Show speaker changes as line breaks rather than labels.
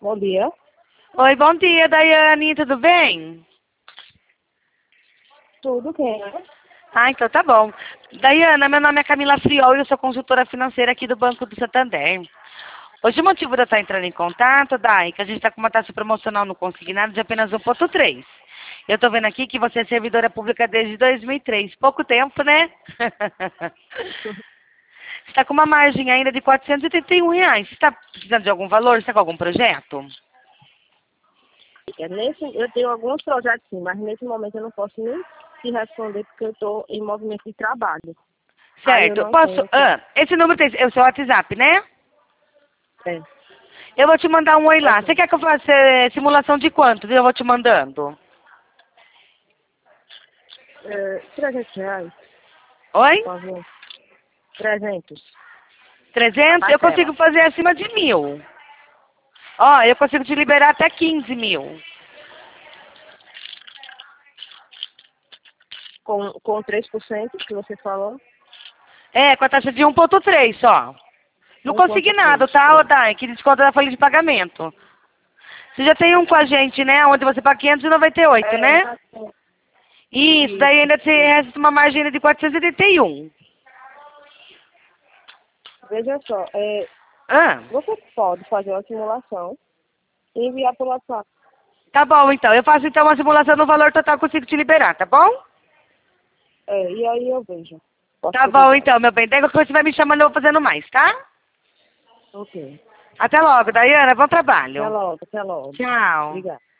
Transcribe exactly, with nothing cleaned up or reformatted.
Bom dia.
Oi, bom dia, Daiane, tudo bem?
Tudo bem?
Ah, então tá bom. Daiana, meu nome é Camila Friol e eu sou consultora financeira aqui do Banco do Santander. Hoje o motivo de eu estar entrando em contato, Dai, é que a gente está com uma taxa promocional no consignado de apenas um ponto três. Eu tô vendo aqui que você é servidora pública desde dois mil e três. Pouco tempo, né? Você está com uma margem ainda de quatrocentos e oitenta e um reais. Você está precisando de algum valor? Você está com algum projeto?
É, nesse, eu tenho alguns projetos sim, mas nesse momento eu não posso nem te responder porque eu estou em movimento de trabalho. Aí eu
Certo.
não
Posso...
tenho.
Ah, esse número tem... é o seu WhatsApp, né?
É,
Eu vou te mandar um oi lá. Você
presente.
quer que eu faça eh, simulação de quanto? Eu vou te mandando.
É, trezentos reais,
Oi?
por favor. trezentos. A
trezentos? Eu
parcela.
consigo fazer acima de mil. Ó, eu consigo te liberar até quinze mil.
Com, com três por cento que você falou.
É, com a taxa de um ponto três só. Não
um ponto
consignado,
três.
tá,
Pronto.
Odai? Que desconta da folha de pagamento. Você já tem um com a gente, né? Onde você paga quinhentos e noventa e oito,
É,
né?
já tem.
Isso, daí
Isso,
ainda te
isso.
resta uma margem ainda de quatrocentos e oitenta e um.
Veja só, é,
Ah,
você pode fazer uma simulação e enviar pelo WhatsApp.
tá bom, então. Eu faço então uma simulação no valor total que eu consigo te liberar, tá bom?
É, e aí eu vejo.
Tá bom,
Possibilidade.
então, meu bem. Daí qualquer coisa você vai me chamando, eu vou fazendo mais, tá?
Ok.
Até logo, Daiana. Bom
Até
trabalho.
logo, até logo.
Tchau.
Obrigada.